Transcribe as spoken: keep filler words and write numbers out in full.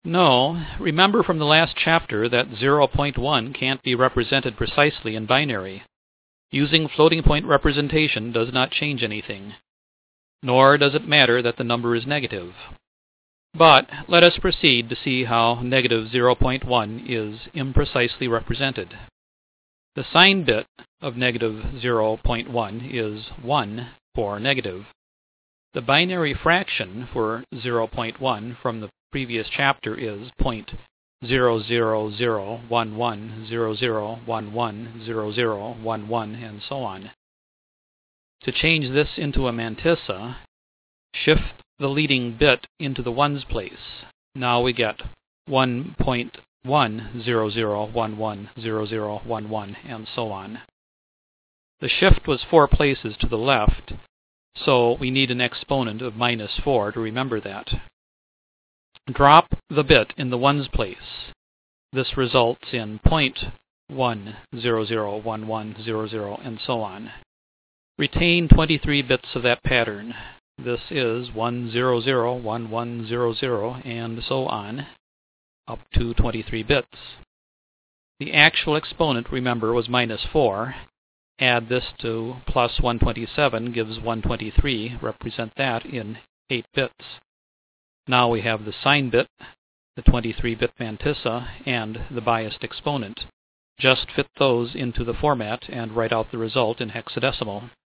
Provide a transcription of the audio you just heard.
No, remember from the last chapter that zero point one can't be represented precisely in binary. Using floating point representation does not change anything, nor does it matter that the number is negative. But let us proceed to see how negative zero point one is imprecisely represented. The sign bit of negative zero point one is one for negative. The binary fraction for zero point one from the previous chapter is zero point zero zero zero one one zero zero one one zero zero one one, and so on. To change this into a mantissa, shift the leading bit into the ones place. Now we get one point one zero zero one one zero zero one one, and so on. The shift was four places to the left, so we need an exponent of minus four to remember that. Drop the bit in the ones place. This results in zero point one zero zero one one zero zero, and so on. Retain twenty-three bits of that pattern. This is one zero zero one one zero zero, and so on, up to twenty-three bits. The actual exponent, remember, was minus four. Add this to plus one twenty-seven gives one twenty-three. Represent that in eight bits. Now we have the sign bit, the twenty-three bit mantissa, and the biased exponent. Just fit those into the format and write out the result in hexadecimal.